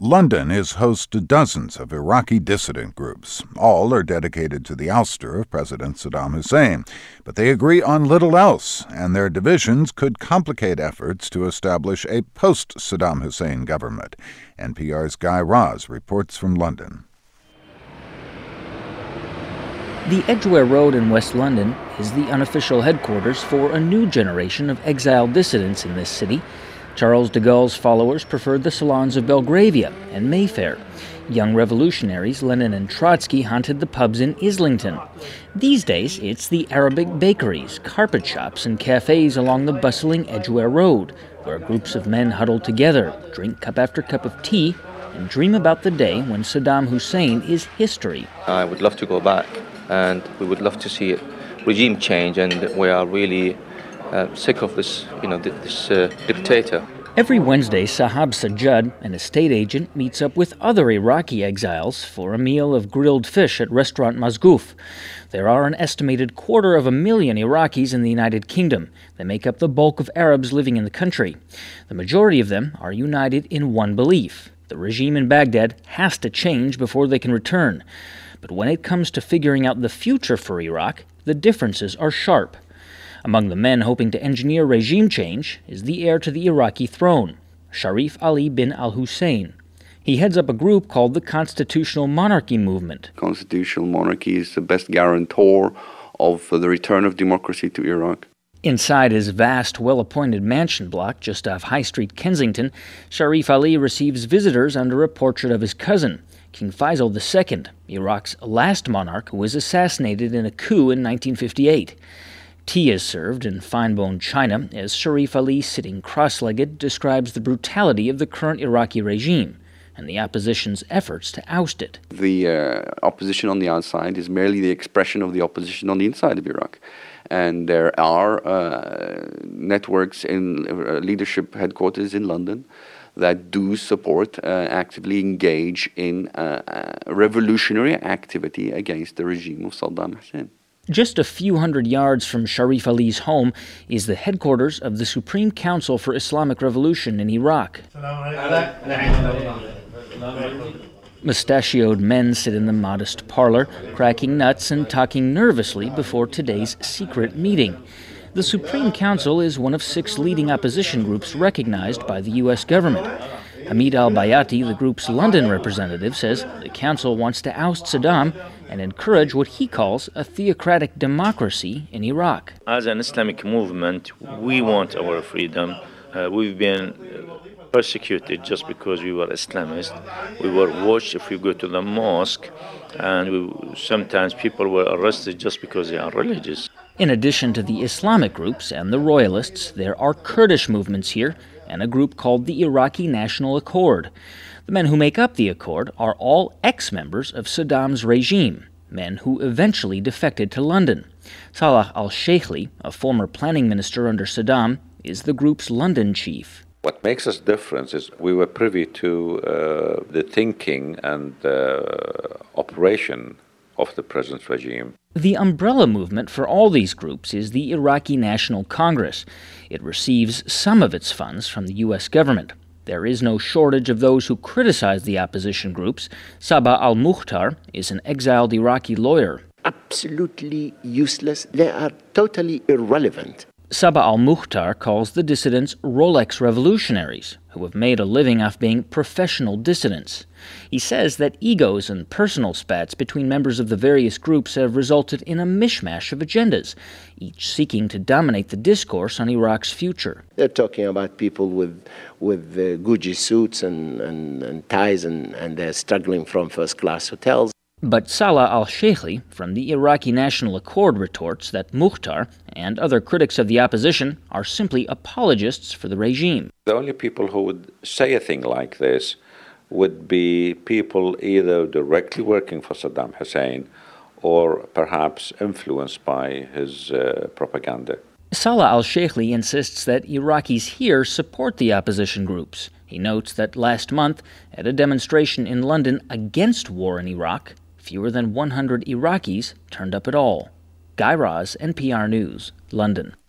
London is host to dozens of Iraqi dissident groups. All are dedicated to the ouster of President Saddam Hussein. But they agree on little else, and their divisions could complicate efforts to establish a post-Saddam Hussein government. NPR's Guy Raz reports from London. The Edgware Road in West London is the unofficial headquarters for a new generation of exiled dissidents in this city. Charles de Gaulle's followers preferred the salons of Belgravia and Mayfair. Young revolutionaries Lenin and Trotsky haunted the pubs in Islington. These days, it's the Arabic bakeries, carpet shops, and cafes along the bustling Edgware Road, where groups of men huddle together, drink cup after cup of tea, and dream about the day when Saddam Hussein is history. I would love to go back, and we would love to see a regime change, and we are really sick of this, this dictator. Every Wednesday, Sahab Sajjad, an estate agent, meets up with other Iraqi exiles for a meal of grilled fish at restaurant Mazgouf. There are an estimated 250,000 Iraqis in the United Kingdom. They make up the bulk of Arabs living in the country. The majority of them are united in one belief: the regime in Baghdad has to change before they can return. But when it comes to figuring out the future for Iraq, the differences are sharp. Among the men hoping to engineer regime change is the heir to the Iraqi throne, Sharif Ali bin al-Hussein. He heads up a group called the Constitutional Monarchy Movement. Constitutional monarchy is the best guarantor of the return of democracy to Iraq. Inside his vast, well-appointed mansion block just off High Street, Kensington, Sharif Ali receives visitors under a portrait of his cousin, King Faisal II, Iraq's last monarch who was assassinated in a coup in 1958. Tea is served in fine-boned china as Sharif Ali, sitting cross-legged, describes the brutality of the current Iraqi regime and the opposition's efforts to oust it. The opposition on the outside is merely the expression of the opposition on the inside of Iraq. And there are networks in leadership headquarters in London that do support, actively engage in revolutionary activity against the regime of Saddam Hussein. Just a few hundred yards from Sharif Ali's home is the headquarters of the Supreme Council for Islamic Revolution in Iraq. Mustachioed men sit in the modest parlor, cracking nuts and talking nervously before today's secret meeting. The Supreme Council is one of 6 leading opposition groups recognized by the U.S. government. Hamid al-Bayati, the group's London representative, says the council wants to oust Saddam and encourage what he calls a theocratic democracy in Iraq. As an Islamic movement, we want our freedom. We've been persecuted just because we were Islamists. We were watched if we go to the mosque, and sometimes people were arrested just because they are religious. In addition to the Islamic groups and the royalists, there are Kurdish movements here and a group called the Iraqi National Accord. The men who make up the Accord are all ex-members of Saddam's regime, men who eventually defected to London. Salah al-Sheikli, a former planning minister under Saddam, is the group's London chief. What makes us different is we were privy to the thinking and operation of the present regime. The umbrella movement for all these groups is the Iraqi National Congress. It receives some of its funds from the U.S. government. There is no shortage of those who criticize the opposition groups. Sabah al-Mukhtar is an exiled Iraqi lawyer. Absolutely useless. They are totally irrelevant. Sabah al-Mukhtar calls the dissidents Rolex revolutionaries, who have made a living off being professional dissidents. He says that egos and personal spats between members of the various groups have resulted in a mishmash of agendas, each seeking to dominate the discourse on Iraq's future. They're talking about people with Gucci suits and ties, and they're struggling from first-class hotels. But Salah al-Sheikli from the Iraqi National Accord retorts that Mukhtar and other critics of the opposition are simply apologists for the regime. The only people who would say a thing like this would be people either directly working for Saddam Hussein or perhaps influenced by his propaganda. Salah al-Sheikli insists that Iraqis here support the opposition groups. He notes that last month, at a demonstration in London against war in Iraq, fewer than 100 Iraqis turned up at all. Guy Raz, NPR News, London.